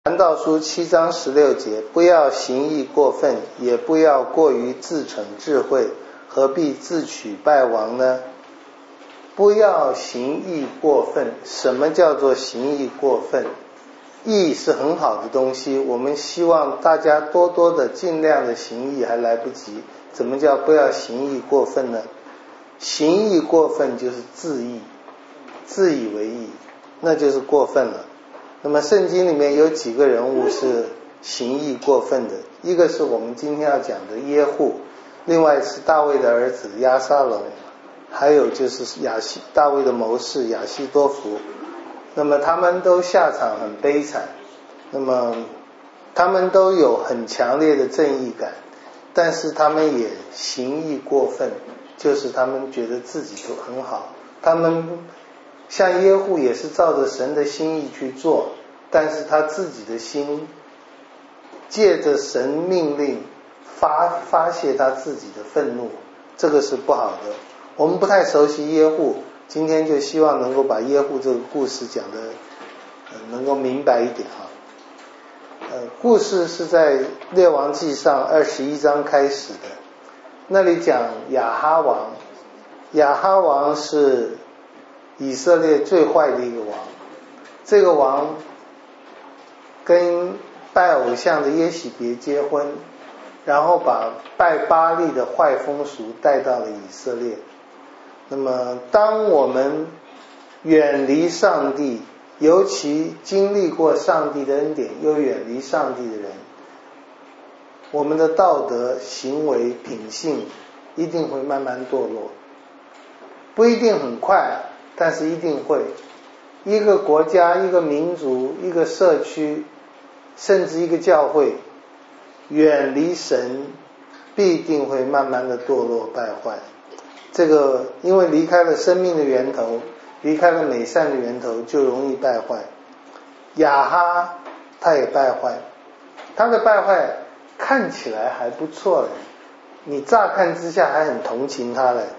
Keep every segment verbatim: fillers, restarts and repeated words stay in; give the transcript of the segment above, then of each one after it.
传道书七章十六节，不要行义过分，也不要过于自逞智慧，何必自取败亡呢？不要行义过分。什么叫做行义过分？义是很好的东西，我们希望大家多多的尽量的行义还来不及。怎么叫不要行义过分呢？行义过分就是自义，自以为义，那就是过分了。那么圣经里面有几个人物是行义过分的，一个是我们今天要讲的耶户，另外是大卫的儿子押沙龙，还有就是亚西大卫的谋士亚希多弗。那么他们都下场很悲惨，那么他们都有很强烈的正义感，但是他们也行义过分，就是他们觉得自己都很好。他们像耶户也是照着神的心意去做，但是他自己的心借着神命令发发泄他自己的愤怒，这个是不好的。我们不太熟悉耶户，今天就希望能够把耶户这个故事讲得、呃、能够明白一点哈。呃，故事是在列王纪上二十一章开始的，那里讲亚哈王，亚哈王是以色列最坏的一个王，这个王跟拜偶像的耶洗别结婚，然后把拜巴力的坏风俗带到了以色列。那么当我们远离上帝，尤其经历过上帝的恩典又远离上帝的人，我们的道德行为品性一定会慢慢堕落，不一定很快，但是一定会。一个国家、一个民族、一个社区，甚至一个教会远离神，必定会慢慢的堕落败坏。这个因为离开了生命的源头，离开了美善的源头，就容易败坏。亚哈他也败坏，他的败坏看起来还不错嘞，你乍看之下还很同情他嘞。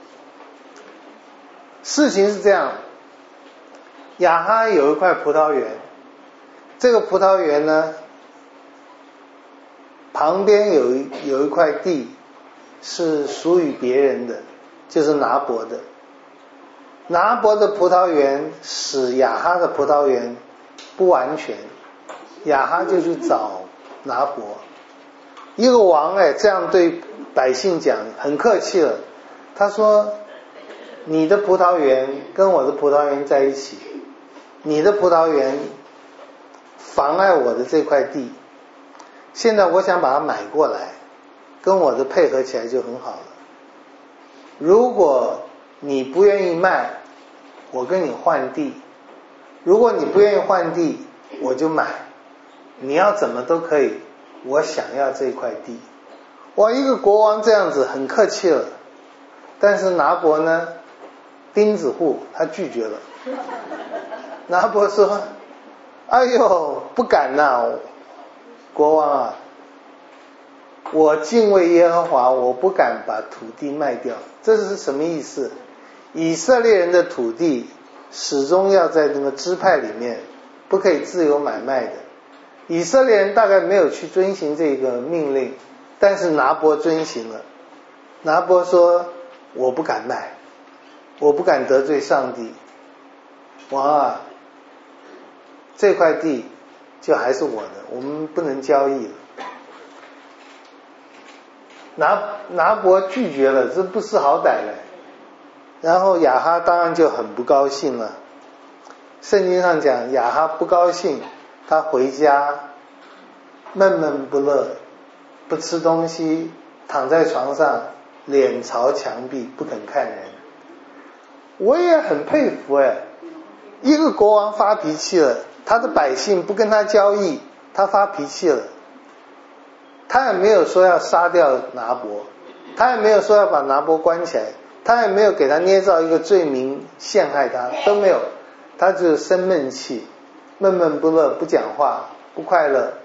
事情是这样，亚哈有一块葡萄园，这个葡萄园呢，旁边有一有一块地是属于别人的，就是拿伯的。拿伯的葡萄园使亚哈的葡萄园不完全，亚哈就去找拿伯。一个王哎，这样对百姓讲，很客气了。他说：“你的葡萄园跟我的葡萄园在一起，你的葡萄园妨碍我的这块地，现在我想把它买过来，跟我的配合起来就很好了。如果你不愿意卖，我跟你换地；如果你不愿意换地，我就买。你要怎么都可以，我想要这块地。”哇，一个国王这样子很客气了，但是拿伯呢，钉子户，他拒绝了。拿伯说：“哎呦，不敢呐，国王啊，我敬畏耶和华，我不敢把土地卖掉。”这是什么意思？以色列人的土地始终要在那个支派里面，不可以自由买卖的。以色列人大概没有去遵行这个命令，但是拿伯遵行了。拿伯说：“我不敢卖，我不敢得罪上帝。王啊，这块地就还是我的，我们不能交易了。”拿拿伯拒绝了，这不识好歹了。然后亚哈当然就很不高兴了。圣经上讲，亚哈不高兴，他回家闷闷不乐，不吃东西，躺在床上，脸朝墙壁，不肯看人。我也很佩服哎，一个国王发脾气了，他的百姓不跟他交易，他发脾气了，他也没有说要杀掉拿伯，他也没有说要把拿伯关起来，他也没有给他捏造一个罪名陷害他，都没有，他只生闷气，闷闷不乐，不讲话，不快乐。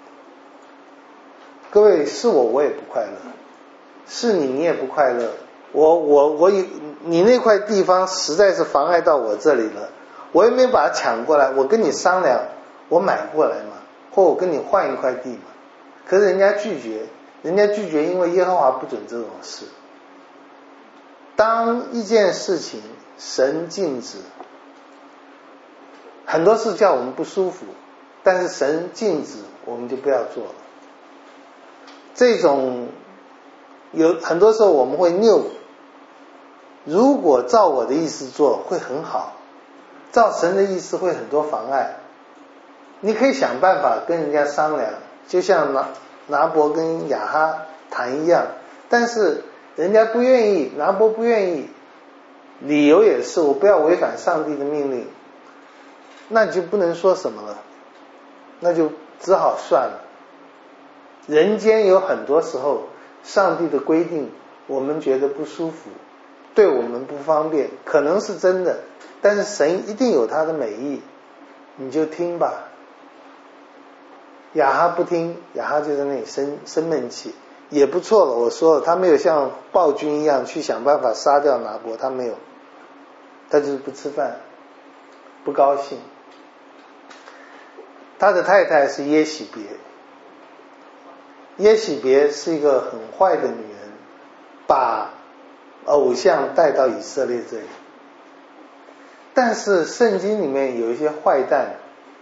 各位，是我我也不快乐，是你你也不快乐。我我我你那块地方实在是妨碍到我这里了，我也没把它抢过来，我跟你商量，我买过来嘛， 或我跟你换一块地嘛。可是人家拒绝，人家拒绝，因为耶和华不准这种事。当一件事情神禁止，很多事叫我们不舒服，但是神禁止我们就不要做了。这种有很多时候我们会拗，如果照我的意思做会很好，照神的意思会很多妨碍。你可以想办法跟人家商量，就像拿拿伯跟亚哈谈一样，但是人家不愿意，拿伯不愿意，理由也是我不要违反上帝的命令，那就不能说什么了，那就只好算了。人间有很多时候上帝的规定我们觉得不舒服，对我们不方便，可能是真的，但是神一定有他的美意，你就听吧。亚哈不听，亚哈就在那里生生闷气，也不错了。我说了，他没有像暴君一样去想办法杀掉拿伯，他没有，他就是不吃饭，不高兴。他的太太是耶洗别，耶洗别是一个很坏的女人，把偶像带到以色列这里。但是圣经里面有一些坏蛋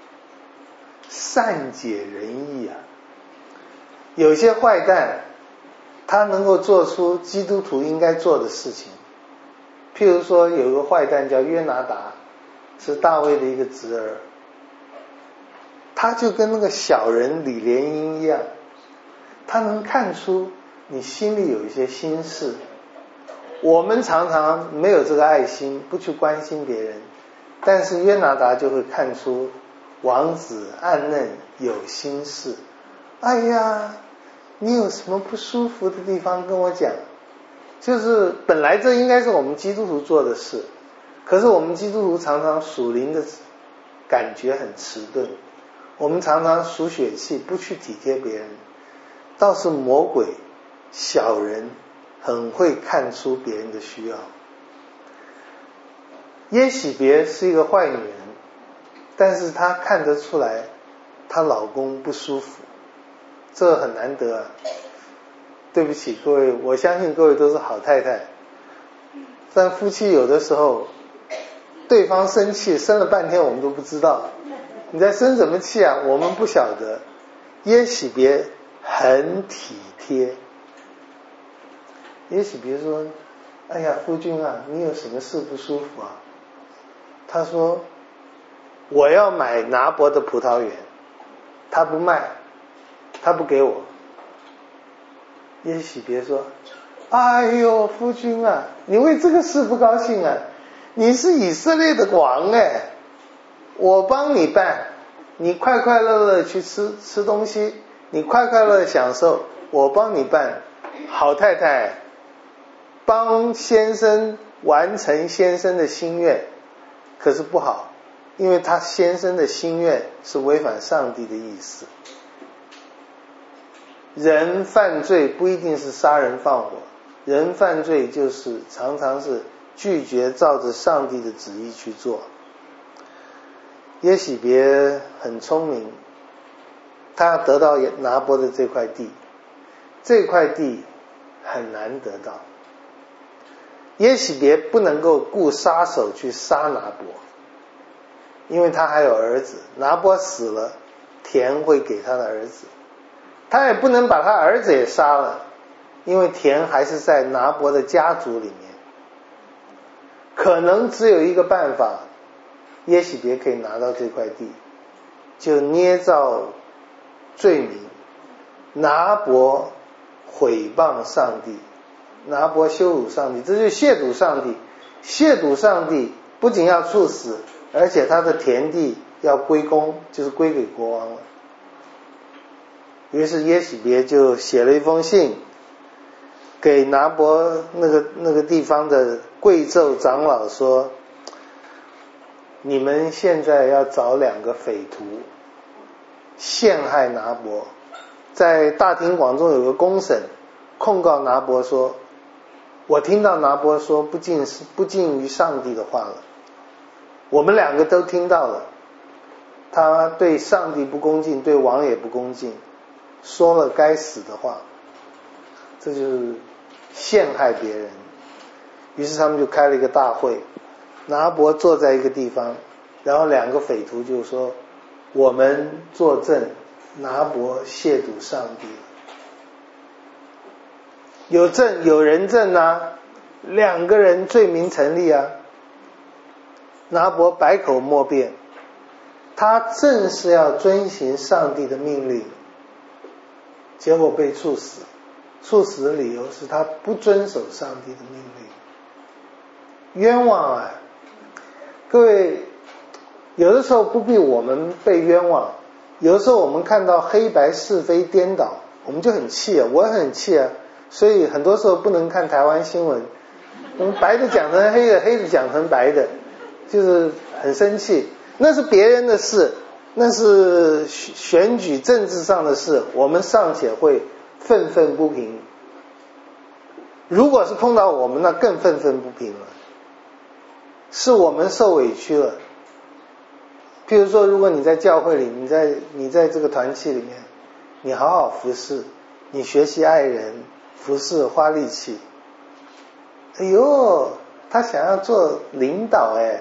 善解人意啊，有些坏蛋他能够做出基督徒应该做的事情。譬如说有个坏蛋叫约拿达，是大卫的一个侄儿，他就跟那个小人李莲英一样，他能看出你心里有一些心事。我们常常没有这个爱心，不去关心别人，但是约拿达就会看出王子暗嫩有心事。哎呀，你有什么不舒服的地方跟我讲。就是本来这应该是我们基督徒做的事，可是我们基督徒常常属灵的感觉很迟钝，我们常常属血气，不去体贴别人。倒是魔鬼小人很会看出别人的需要。耶洗别是一个坏女人，但是她看得出来她老公不舒服，这很难得啊。对不起各位，我相信各位都是好太太，但夫妻有的时候对方生气生了半天我们都不知道，你在生什么气啊，我们不晓得。耶洗别很体贴，耶洗别说，哎呀夫君啊，你有什么事不舒服啊？他说我要买拿伯的葡萄园，他不卖，他不给我。耶洗别说，哎呦夫君啊，你为这个事不高兴啊？你是以色列的王哎，我帮你办，你快快乐乐去吃吃东西，你快快乐乐享受，我帮你办。好太太帮先生完成先生的心愿，可是不好，因为他先生的心愿是违反上帝的意思。人犯罪不一定是杀人放火，人犯罪就是常常是拒绝照着上帝的旨意去做。耶洗别很聪明，他得到拿伯的这块地，这块地很难得到。耶洗别不能够雇杀手去杀拿伯，因为他还有儿子，拿伯死了，田会给他的儿子。他也不能把他儿子也杀了，因为田还是在拿伯的家族里面。可能只有一个办法，耶洗别可以拿到这块地，就捏造罪名，拿伯毁谤上帝，拿伯羞辱上帝，这就是亵渎上帝。亵渎上帝不仅要处死，而且他的田地要归公，就是归给国王了。于是耶洗别就写了一封信给拿伯那个那个地方的贵胄长老说，你们现在要找两个匪徒陷害拿伯，在大庭广众有个公审，控告拿伯说，我听到拿伯说不敬不敬于上帝的话了，我们两个都听到了， 他对上帝不恭敬，对王也不恭敬，说了该死的话，这就是陷害别人。于是他们就开了一个大会，拿伯坐在一个地方，然后两个匪徒就说，我们作证，拿伯亵渎上帝。有证有人证啊，两个人罪名成立啊。拿伯百口莫辩，他正是要遵行上帝的命令，结果被处死。处死的理由是他不遵守上帝的命令，冤枉啊！各位，有的时候不必我们被冤枉，有的时候我们看到黑白是非颠倒，我们就很气啊，我很气啊。所以很多时候不能看台湾新闻，我们白的讲成黑的，黑的讲成白的，就是很生气。那是别人的事，那是选举政治上的事，我们尚且会愤愤不平。如果是碰到我们，那更愤愤不平了，是我们受委屈了。譬如说，如果你在教会里，你在你在这个团契里面，你好好服侍，你学习爱人，服侍花力气，哎呦，他想要做领导，哎，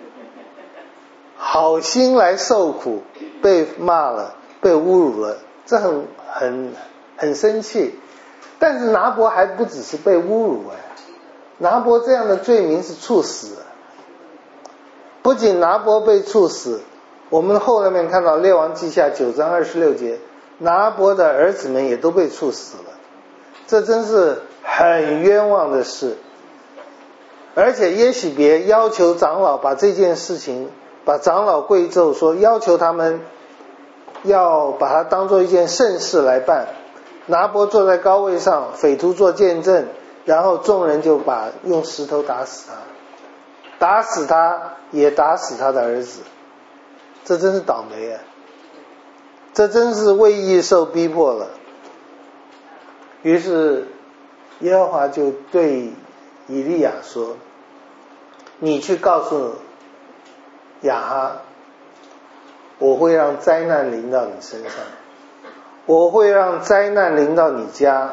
好心来受苦，被骂了，被侮辱了，这很很很生气。但是拿伯还不只是被侮辱，哎，拿伯这样的罪名是处死。不仅拿伯被处死，我们后面看到列王记下九章二十六节，拿伯的儿子们也都被处死了。这真是很冤枉的事。而且耶洗别要求长老把这件事情，把长老贵胄说，要求他们要把它当作一件盛事来办。拿伯坐在高位上，匪徒做见证，然后众人就把用石头打死他，打死他也打死他的儿子。这真是倒霉啊，这真是为义受逼迫了。于是耶和华就对以利亚说，你去告诉亚哈，我会让灾难临到你身上，我会让灾难临到你家，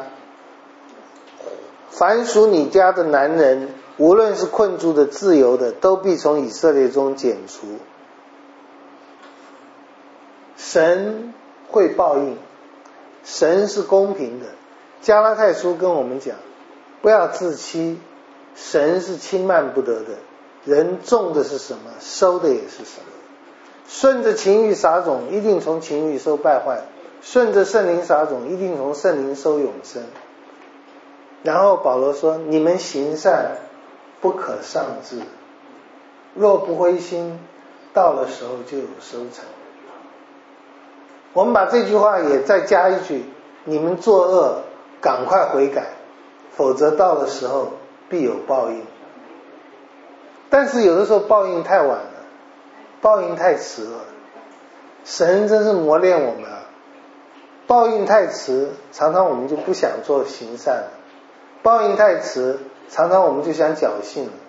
凡属你家的男人，无论是困住的自由的，都必从以色列中剪除。神会报应，神是公平的。加拉太书跟我们讲，不要自欺，神是轻慢不得的，人种的是什么，收的也是什么。顺着情欲撒种，一定从情欲收败坏；顺着圣灵撒种，一定从圣灵收永生。然后保罗说，你们行善不可丧志，若不灰心，到了时候就有收成。我们把这句话也再加一句，你们作恶赶快悔改，否则到的时候必有报应。但是有的时候报应太晚了，报应太迟了，神真是磨练我们啊。报应太迟，常常我们就不想做行善了，报应太迟，常常我们就想侥幸了。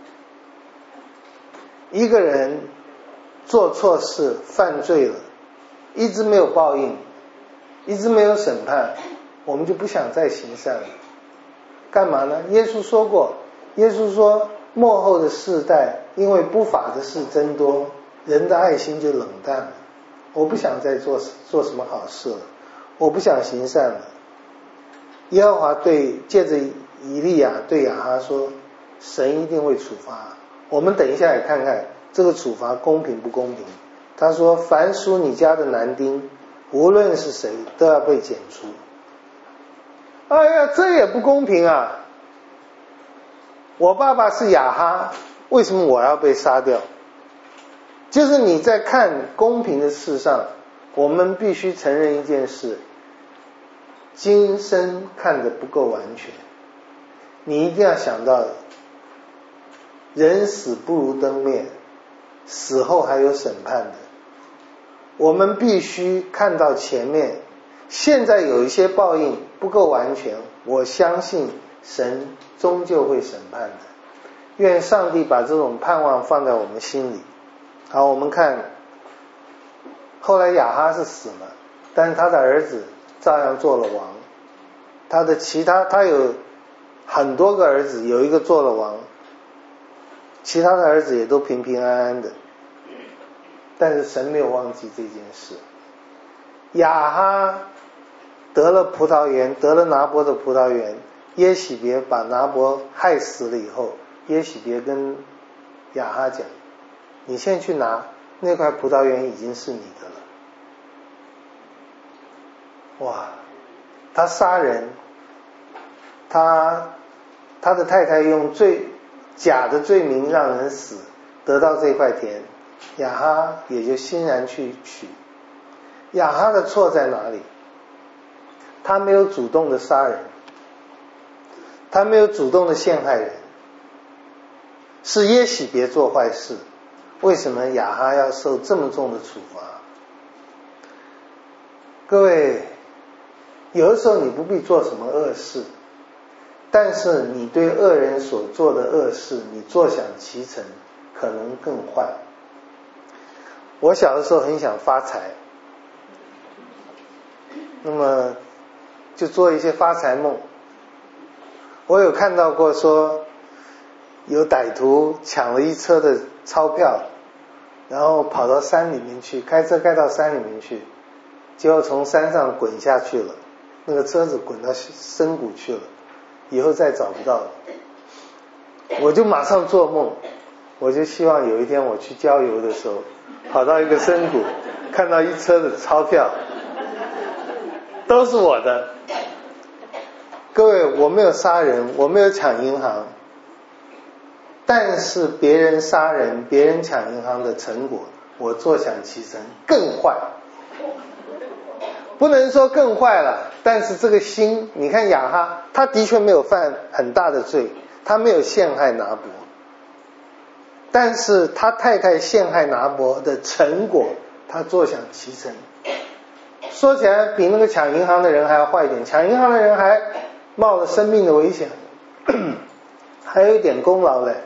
一个人做错事犯罪了，一直没有报应，一直没有审判，我们就不想再行善了。干嘛呢？耶稣说过，耶稣说末后的世代因为不法的事增多，人的爱心就冷淡了。我不想再做做什么好事了，我不想行善了。耶和华对借着以利亚对亚哈说，神一定会处罚。我们等一下也看看这个处罚公平不公平。他说，凡属你家的男丁，无论是谁，都要被剪除。哎呀，这也不公平啊！我爸爸是亚哈，为什么我要被杀掉？就是你在看公平的事上，我们必须承认一件事，今生看得不够完全。你一定要想到，人死不如灯灭，死后还有审判的。我们必须看到前面，现在有一些报应不够完全，我相信神终究会审判的。愿上帝把这种盼望放在我们心里。好，我们看后来亚哈是死了，但是他的儿子照样做了王。他的其他他有很多个儿子，有一个做了王，其他的儿子也都平平安安的。但是神没有忘记这件事。亚哈得了葡萄园，得了拿伯的葡萄园，耶洗别把拿伯害死了以后，耶洗别跟亚哈讲，你现在去拿那块葡萄园已经是你的了。哇，他杀人，他他的太太用罪假的罪名让人死，得到这块田，亚哈也就欣然去取。亚哈的错在哪里？他没有主动的杀人，他没有主动的陷害人，是耶洗别做坏事。为什么亚哈要受这么重的处罚？各位，有的时候你不必做什么恶事，但是你对恶人所做的恶事，你坐享其成，可能更坏。我小的时候很想发财，那么就做一些发财梦。我有看到过说有歹徒抢了一车的钞票，然后跑到山里面去，开车开到山里面去，结果从山上滚下去了，那个车子滚到深谷去了，以后再找不到了。我就马上做梦，我就希望有一天我去郊游的时候，跑到一个深谷，看到一车的钞票都是我的。各位，我没有杀人，我没有抢银行，但是别人杀人，别人抢银行的成果，我坐享其成，更坏。不能说更坏了，但是这个心，你看亚哈，他的确没有犯很大的罪，他没有陷害拿伯，但是他太太陷害拿伯的成果，他坐享其成。说起来比那个抢银行的人还要坏一点，抢银行的人还冒了生命的危险，还有一点功劳嘞。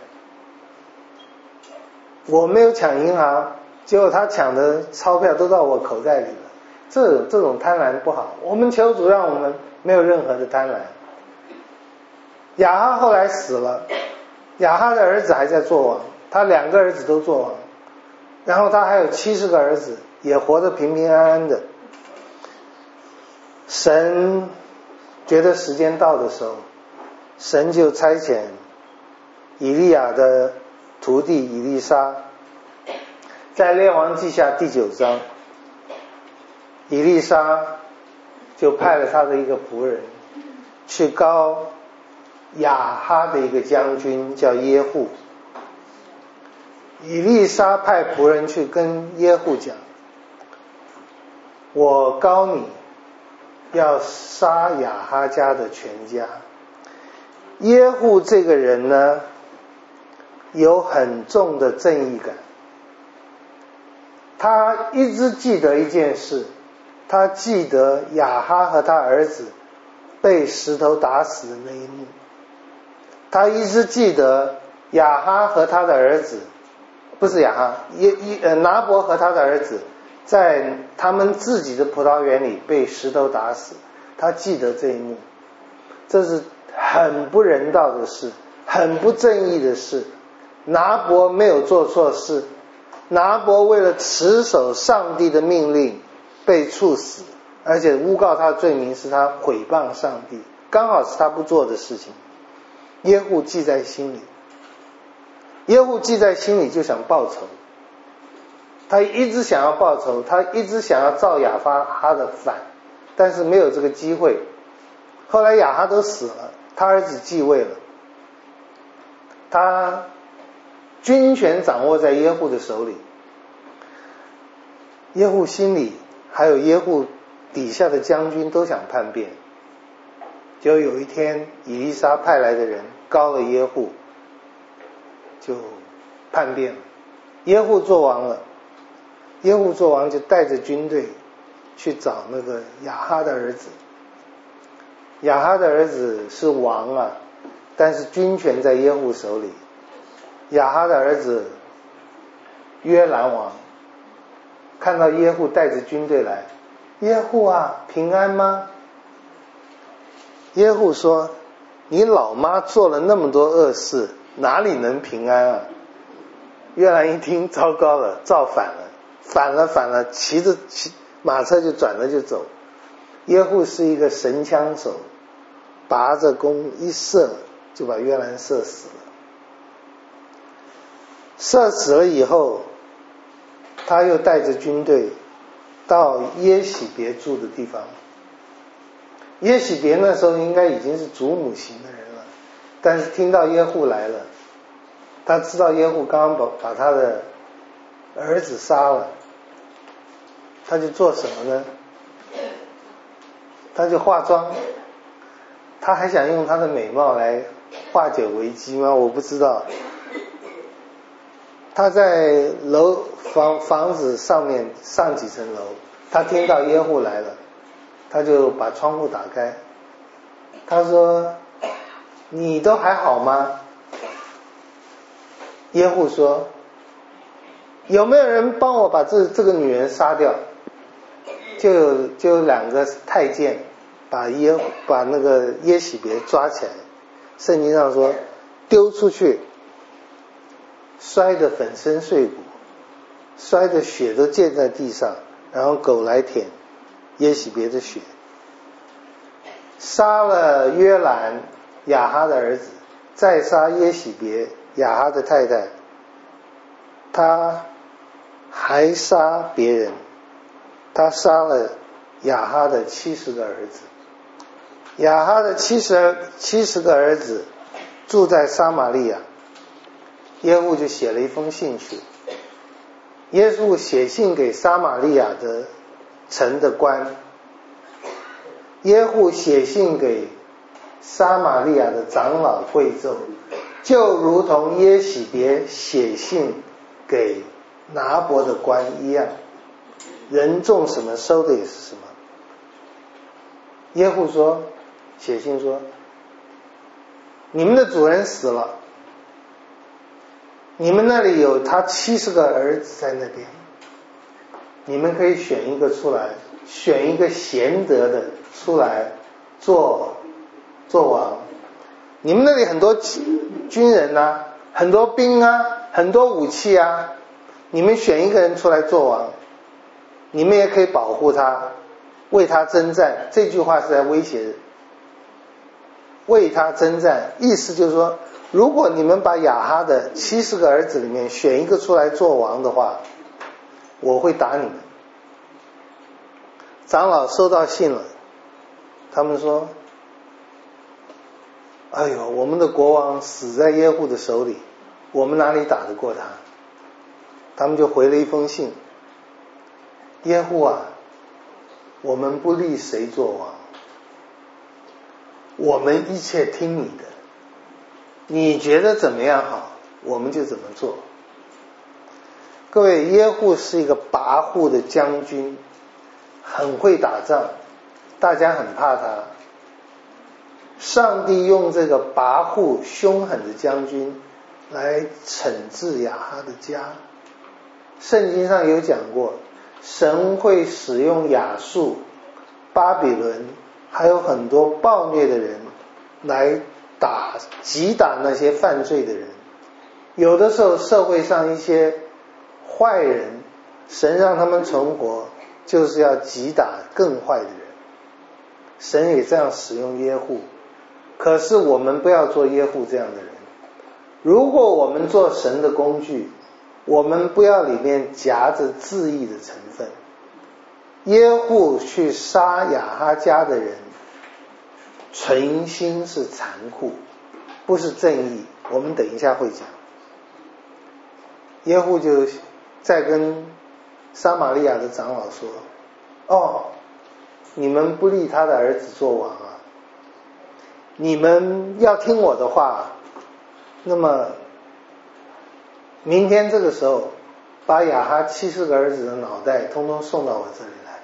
我没有抢银行，结果他抢的钞票都到我口袋里了，这种这种贪婪不好。我们求主让我们没有任何的贪婪。亚哈后来死了，亚哈的儿子还在做王，他两个儿子都做王，然后他还有七十个儿子，也活得平平安安的。神觉得时间到的时候，神就差遣以利亚的徒弟以利沙，在列王记下第九章，以利沙就派了他的一个仆人去膏亚哈的一个将军叫耶户。以利沙派仆人去跟耶户讲，我膏你要杀亚哈家的全家。耶户这个人呢，有很重的正义感，他一直记得一件事，他记得亚哈和他儿子被石头打死的那一幕，他一直记得亚哈和他的儿子，不是亚哈，耶耶呃拿伯和他的儿子在他们自己的葡萄园里被石头打死，他记得这一幕。这是很不人道的事，很不正义的事。拿伯没有做错事，拿伯为了持守上帝的命令被处死，而且诬告他的罪名是他毁谤上帝，刚好是他不做的事情。耶户记在心里，耶户记在心里就想报仇，他一直想要报仇，他一直想要造亚哈的反，但是没有这个机会。后来亚哈都死了，他儿子继位了，他军权掌握在耶户的手里，耶户心里还有耶户底下的将军都想叛变。就有一天以利沙派来的人膏了耶户，就叛变了，耶户做王了。耶户做王就带着军队去找那个亚哈的儿子，亚哈的儿子是王啊，但是军权在耶户手里。亚哈的儿子约兰王看到耶户带着军队来，耶户啊，平安吗？耶户说，你老妈做了那么多恶事，哪里能平安啊？约兰一听，糟糕了，造反了，反了反了，骑着骑马车就转了就走。耶户是一个神枪手，拔着弓一射，就把约兰射死了。射死了以后，他又带着军队到耶洗别住的地方。耶洗别那时候应该已经是祖母型的人了，但是听到耶户来了，他知道耶户刚刚把把他的儿子杀了，他就做什么呢？他就化妆。他还想用他的美貌来化解危机吗？我不知道。他在楼房房子上面上几层楼，他听到耶户来了，他就把窗户打开。他说，你都还好吗？耶户说，有没有人帮我把这这个女人杀掉？就有就有两个太监把耶把那个耶洗别抓起来，圣经上说丢出去，摔得粉身碎骨，摔得血都溅在地上，然后狗来舔耶洗别的血。杀了约兰亚哈的儿子，再杀耶洗别亚哈的太太，他还杀别人，他杀了亚哈的七十个儿子。亚哈的七十七十个儿子住在撒玛利亚，耶户就写了一封信去。耶稣写信给撒玛利亚的城的官，耶户写信给撒玛利亚的长老贵胄，就如同耶洗别写信给拿伯的官一样，人种什么收的也是什么。耶户说，写信说，你们的主人死了，你们那里有他七十个儿子在那边，你们可以选一个出来，选一个贤德的出来做做王。你们那里很多军人啊，很多兵啊，很多武器啊，你们选一个人出来做王，你们也可以保护他，为他征战。这句话是在威胁，为他征战，意思就是说，如果你们把亚哈的七十个儿子里面选一个出来做王的话，我会打你们。长老收到信了，他们说，哎呦，我们的国王死在耶户的手里，我们哪里打得过他？他们就回了一封信，耶户啊，我们不立谁做王，我们一切听你的，你觉得怎么样好，我们就怎么做。各位，耶户是一个跋扈的将军，很会打仗，大家很怕他。上帝用这个跋扈凶狠的将军来惩治亚哈的家。圣经上有讲过，神会使用亚述、巴比伦还有很多暴虐的人来打击打那些犯罪的人。有的时候社会上一些坏人，神让他们存活，就是要击打更坏的人。神也这样使用耶户，可是我们不要做耶户这样的人。如果我们做神的工具，我们不要里面夹着自义的成分。耶户去杀亚哈家的人，存心是残酷，不是正义。我们等一下会讲。耶户就再跟撒玛利亚的长老说，哦，你们不立他的儿子做王啊，你们要听我的话，那么明天这个时候把亚哈七十个儿子的脑袋通通送到我这里来。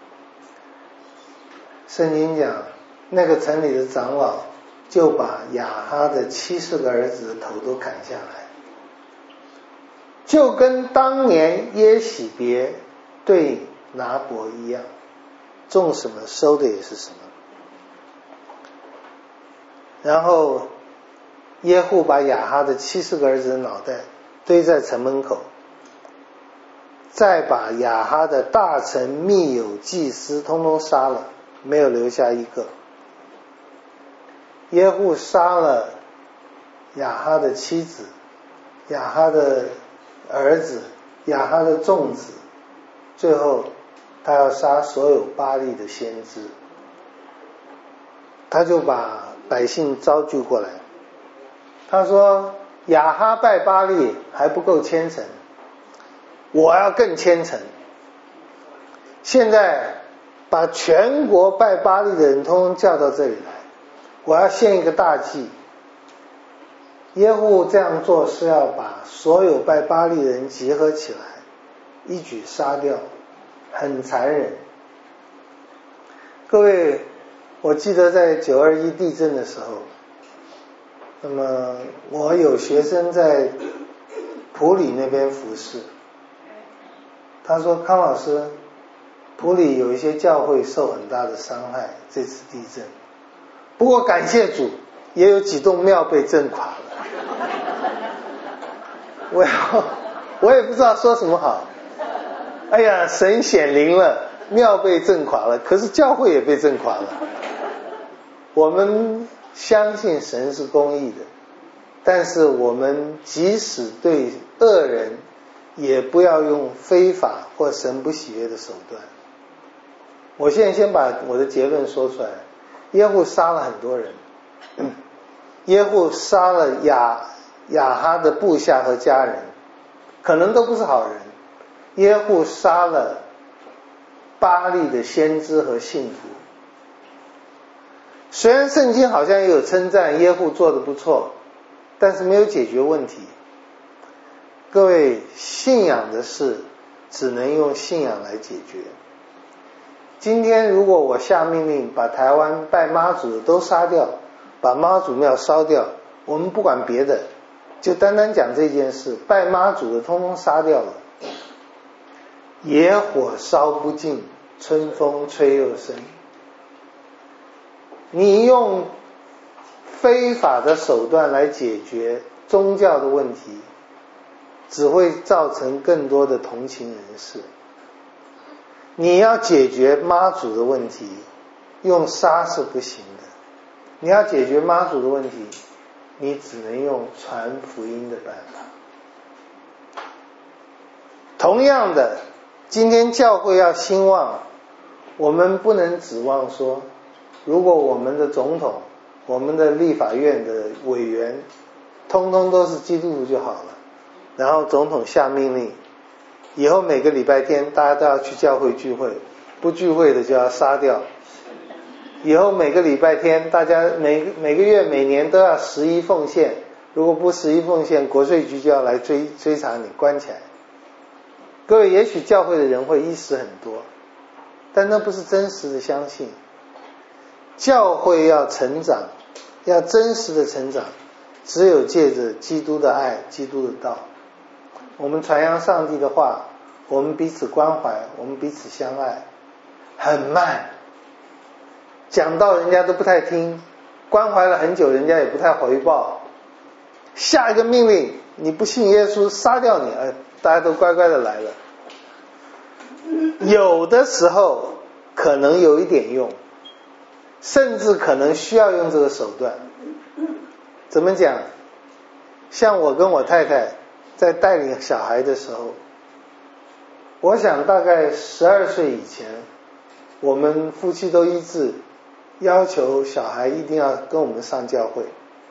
圣经讲，那个城里的长老就把亚哈的七十个儿子的头都砍下来，就跟当年耶洗别对拿伯一样，种什么收的也是什么。然后耶户把亚哈的七十个儿子的脑袋堆在城门口，再把亚哈的大臣、密友、祭司通通杀了，没有留下一个。耶户杀了亚哈的妻子、亚哈的儿子、亚哈的众子，最后他要杀所有巴力的先知。他就把百姓招聚过来，他说亚哈拜巴力还不够虔诚，我要更虔诚。现在把全国拜巴力的人通通叫到这里来，我要献一个大祭。耶户这样做是要把所有拜巴力的人集合起来，一举杀掉，很残忍。各位，我记得在九二一地震的时候，那么我有学生在埔里那边服侍，他说康老师，埔里有一些教会受很大的伤害，这次地震，不过感谢主，也有几栋庙被震垮了。我我也不知道说什么好。哎呀，神显灵了，庙被震垮了，可是教会也被震垮了。我们相信神是公义的，但是我们即使对恶人，也不要用非法或神不喜悦的手段。我现在先把我的结论说出来。耶户杀了很多人，耶户杀了亚亚哈的部下和家人，可能都不是好人。耶户杀了巴力的先知和信徒。虽然圣经好像也有称赞耶户做得不错，但是没有解决问题。各位，信仰的事只能用信仰来解决。今天如果我下命令把台湾拜妈祖的都杀掉，把妈祖庙烧掉，我们不管别的，就单单讲这件事，拜妈祖的通通杀掉了。野火烧不尽，春风吹又生。你用非法的手段来解决宗教的问题，只会造成更多的同情人士。你要解决妈祖的问题，用杀是不行的。你要解决妈祖的问题，你只能用传福音的办法。同样的，今天教会要兴旺，我们不能指望说，如果我们的总统、我们的立法院的委员通通都是基督徒就好了，然后总统下命令，以后每个礼拜天大家都要去教会聚会，不聚会的就要杀掉。以后每个礼拜天大家每每个月每年都要十一奉献，如果不十一奉献，国税局就要来追追查你，关起来。各位，也许教会的人会意识很多，但那不是真实的相信。教会要成长，要真实的成长，只有借着基督的爱、基督的道，我们传扬上帝的话，我们彼此关怀，我们彼此相爱。很慢，讲到人家都不太听，关怀了很久人家也不太回报，下一个命令，你不信耶稣杀掉你，哎，大家都乖乖的来了。有的时候可能有一点用，甚至可能需要用这个手段。怎么讲？像我跟我太太在带领小孩的时候，我想大概十二岁以前，我们夫妻都一致要求小孩一定要跟我们上教会。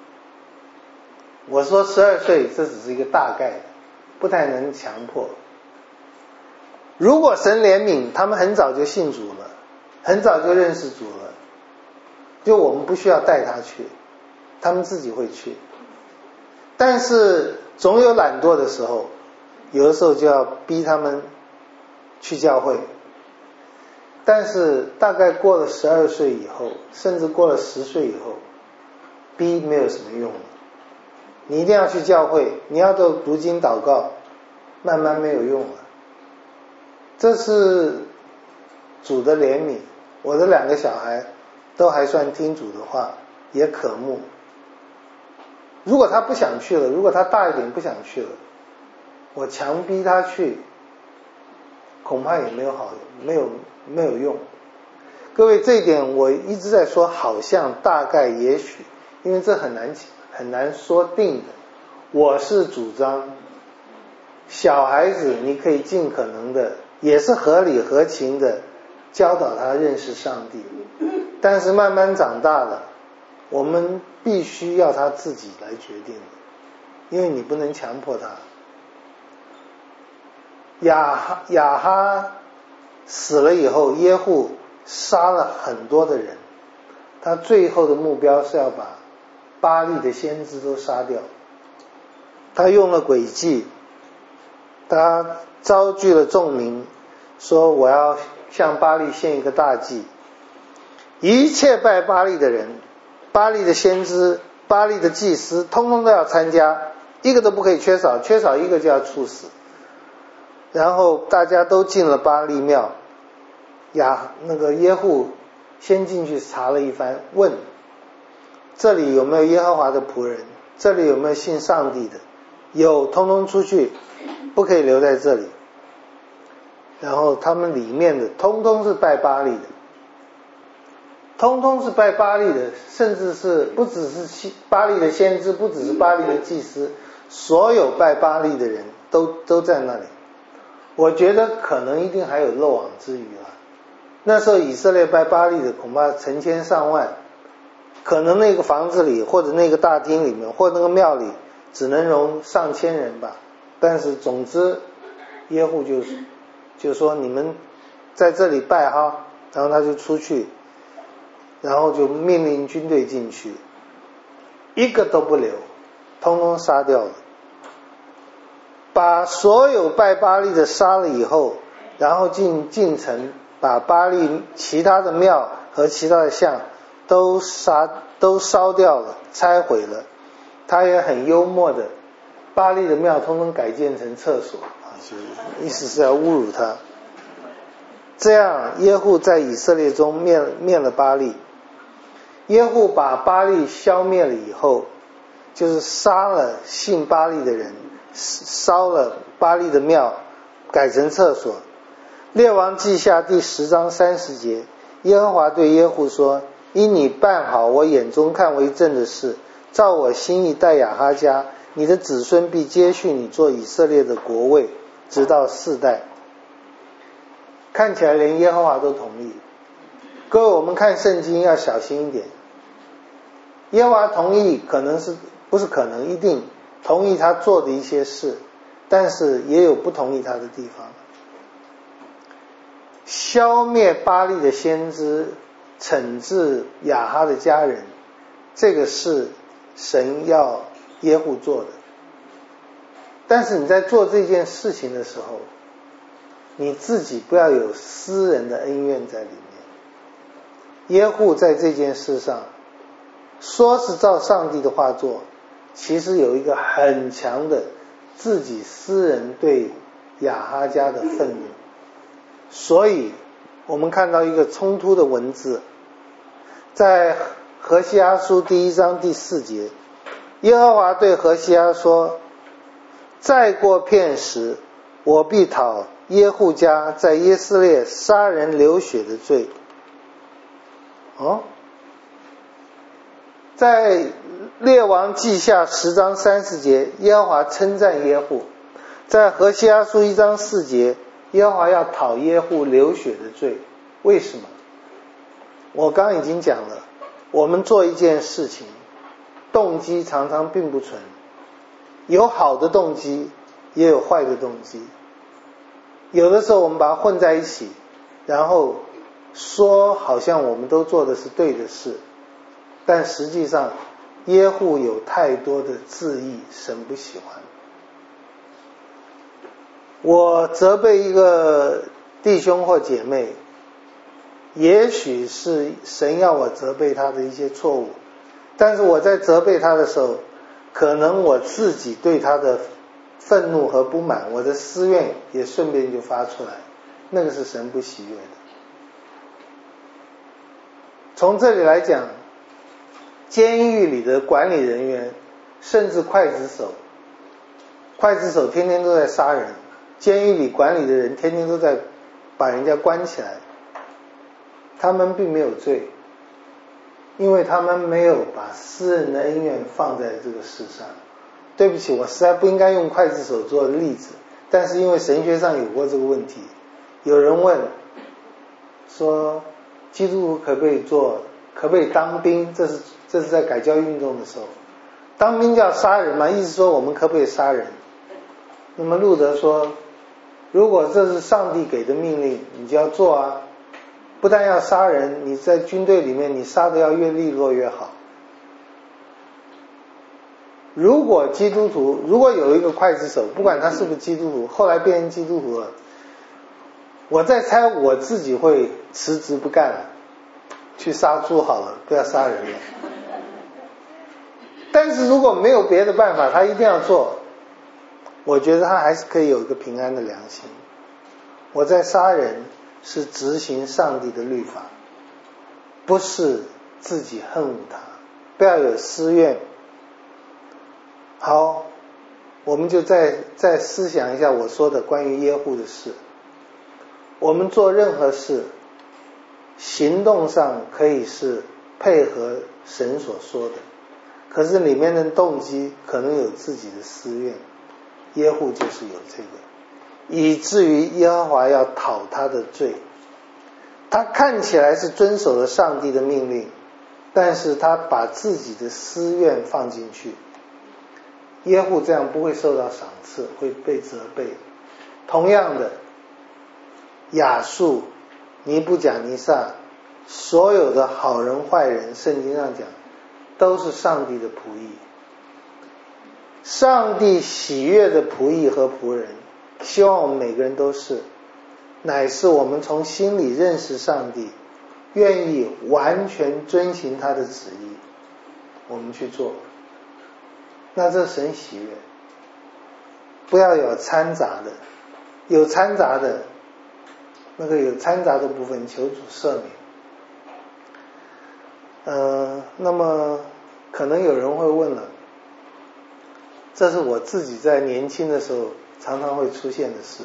我说十二岁这只是一个大概，不太能强迫。如果神怜悯，他们很早就信主了，很早就认识主了，就我们不需要带他去，他们自己会去。但是总有懒惰的时候，有的时候就要逼他们去教会。但是大概过了十二岁以后，甚至过了十岁以后，逼没有什么用了。你一定要去教会，你要都读经祷告，慢慢没有用了。 这是主的怜悯。我的两个小孩都还算听主的话，也渴慕。如果他不想去了，如果他大一点不想去了，我强逼他去，恐怕也没有好，没有没有用。各位，这一点我一直在说，好像、大概、也许，因为这很难很难说定的。我是主张，小孩子你可以尽可能的，也是合理合情的教导他认识上帝，但是慢慢长大了，我们必须要他自己来决定，因为你不能强迫他。亚哈亚哈死了以后，耶户杀了很多的人，他最后的目标是要把巴力的先知都杀掉。他用了诡计，他招聚了众民，说我要向巴力献一个大祭，一切拜巴力的人，巴力的先知，巴力的祭司，通通都要参加，一个都不可以缺少，缺少一个就要处死。然后大家都进了巴力庙，亚那个耶户先进去查了一番，问这里有没有耶和华的仆人，这里有没有信上帝的，有，通通出去，不可以留在这里。然后他们里面的通通是拜巴力的，通通是拜巴力的，甚至是不只是巴力的先知，不只是巴力的祭司，所有拜巴力的人都都在那里。我觉得可能一定还有漏网之鱼啊。那时候以色列拜巴力的恐怕成千上万，可能那个房子里或者那个大厅里面或那个庙里只能容上千人吧。但是总之耶户就就说你们在这里拜哈，然后他就出去，然后就命令军队进去，一个都不留，通通杀掉了。把所有拜巴力的杀了以后，然后进进城，把巴力其他的庙和其他的像都杀都烧掉了，拆毁了。他也很幽默的，巴力的庙通通改建成厕所啊，意思是要侮辱他。这样耶户在以色列中灭灭了巴力。耶户把巴力消灭了以后，就是杀了信巴力的人，烧了巴力的庙，改成厕所。列王记下第十章三十节，耶和华对耶户说，因你办好我眼中看为正的事，照我心意待亚哈家，你的子孙必接续你做以色列的国位，直到四代。看起来连耶和华都同意。各位，我们看圣经要小心一点，耶和华同意可能是不是可能一定同意他做的一些事，但是也有不同意他的地方。消灭巴力的先知，惩治亚哈的家人，这个是神要耶户做的。但是你在做这件事情的时候，你自己不要有私人的恩怨在里面。耶户在这件事上说是照上帝的话做，其实有一个很强的自己私人对亚哈家的愤怒。所以我们看到一个冲突的文字，在何西阿书第一章第四节，耶和华对何西阿说，再过片时，我必讨耶户家在耶斯列杀人流血的罪。哦，在列王记下十章三十节，耶和华称赞耶户。在何西阿书一章四节，耶和华要讨耶户流血的罪。为什么？我刚刚已经讲了，我们做一件事情动机常常并不纯，有好的动机也有坏的动机，有的时候我们把它混在一起，然后说好像我们都做的是对的事，但实际上耶户有太多的自义，神不喜欢。我责备一个弟兄或姐妹，也许是神要我责备他的一些错误，但是我在责备他的时候，可能我自己对他的愤怒和不满，我的私怨也顺便就发出来。 那个是神不喜悦的。从这里来讲，监狱里的管理人员，甚至刽子手，刽子手天天都在杀人，监狱里管理的人天天都在把人家关起来，他们并没有罪，因为他们没有把私人的恩怨放在这个世上。对不起，我实在不应该用刽子手做例子，但是因为神学上有过这个问题，有人问说基督徒可不可以做，可不可以当兵？这是这是在改教运动的时候，当兵叫杀人嘛，意思说我们可不可以杀人？那么路德说，如果这是上帝给的命令，你就要做啊，不但要杀人，你在军队里面你杀的要越利落越好。如果基督徒，如果有一个刽子手，不管他是不是基督徒，后来变成基督徒了，我在猜我自己会辞职不干了，去杀猪好了，不要杀人了。但是如果没有别的办法，他一定要做，我觉得他还是可以有一个平安的良心。我在杀人是执行上帝的律法，不是自己恨恶他，不要有私怨。好，我们就再再思想一下我说的关于耶户的事。我们做任何事，行动上可以是配合神所说的，可是里面的动机可能有自己的私怨。耶户就是有这个，以至于耶和华要讨他的罪。他看起来是遵守了上帝的命令，但是他把自己的私怨放进去。耶户这样不会受到赏赐，会被责备。同样的，亚述、尼布甲尼撒，所有的好人坏人，圣经上讲都是上帝的仆役。上帝喜悦的仆役和仆人，希望我们每个人都是，乃是我们从心里认识上帝，愿意完全遵行他的旨意，我们去做，那这神喜悦。不要有掺杂的，有掺杂的，那个有掺杂的部分求主赦免。呃，那么可能有人会问了，这是我自己在年轻的时候常常会出现的事。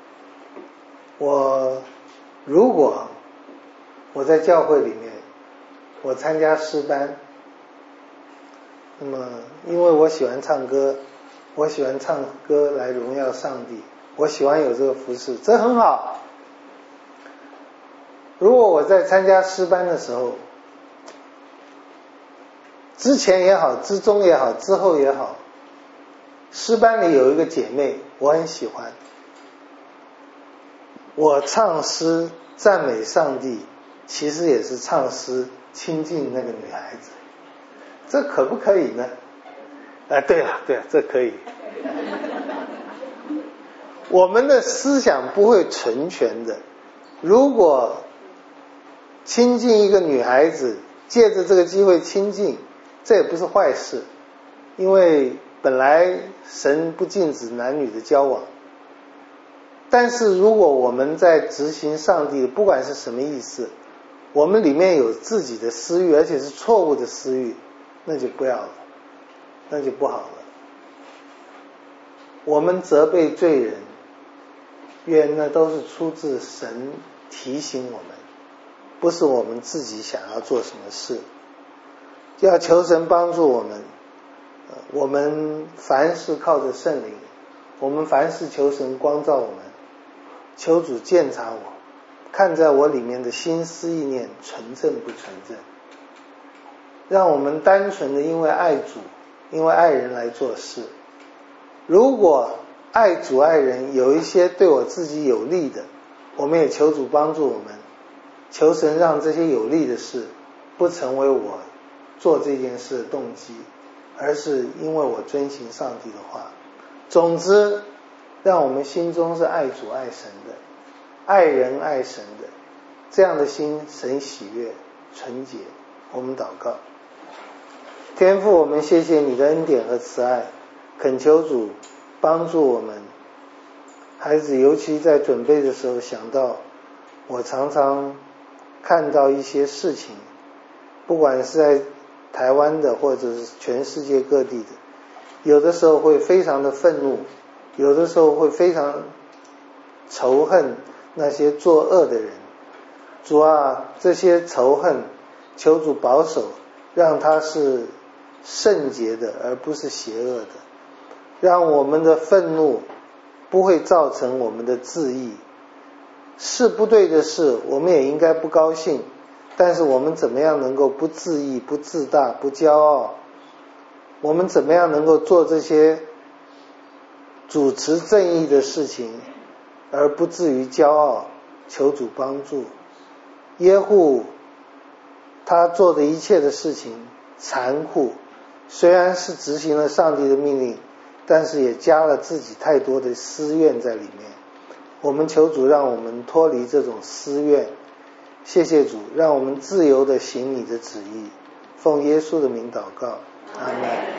我如果我在教会里面，我参加诗班，那么因为我喜欢唱歌，我喜欢唱歌来荣耀上帝，我喜欢有这个服事，这很好。如果我在参加诗班的时候，之前也好，之中也好，之后也好，诗班里有一个姐妹我很喜欢，我唱诗赞美上帝，其实也是唱诗亲近那个女孩子，这可不可以呢？哎，对了对了，这可以。我们的思想不会纯全的，如果亲近一个女孩子，借着这个机会亲近，这也不是坏事，因为本来神不禁止男女的交往。但是如果我们在执行上帝，不管是什么意思，我们里面有自己的私欲，而且是错误的私欲，那就不要了，那就不好了。我们责备罪人，愿那都是出自神提醒我们，不是我们自己想要做什么事。要求神帮助我们，我们凡事靠着圣灵，我们凡事求神光照我们，求主鉴察我，看在我里面的心思意念纯正不纯正，让我们单纯的因为爱主，因为爱人来做事。如果爱主爱人有一些对我自己有利的，我们也求主帮助我们，求神让这些有利的事不成为我做这件事的动机，而是因为我遵行上帝的话。总之，让我们心中是爱主爱神的，爱人爱神的，这样的心神喜悦纯洁。我们祷告。天父，我们谢谢你的恩典和慈爱，恳求主帮助我们孩子尤其在准备的时候想到，我常常看到一些事情，不管是在台湾的或者是全世界各地的，有的时候会非常的愤怒，有的时候会非常仇恨那些作恶的人。主啊，这些仇恨求主保守，让它是圣洁的而不是邪恶的，让我们的愤怒不会造成我们的自义。是不对的事我们也应该不高兴，但是我们怎么样能够不自义、不自大、不骄傲？我们怎么样能够做这些主持正义的事情而不至于骄傲？求主帮助。耶户他做的一切的事情残酷，虽然是执行了上帝的命令，但是也加了自己太多的私怨在里面。我们求主让我们脱离这种私怨，谢谢主，让我们自由地行你的旨意。奉耶稣的名祷告，阿们。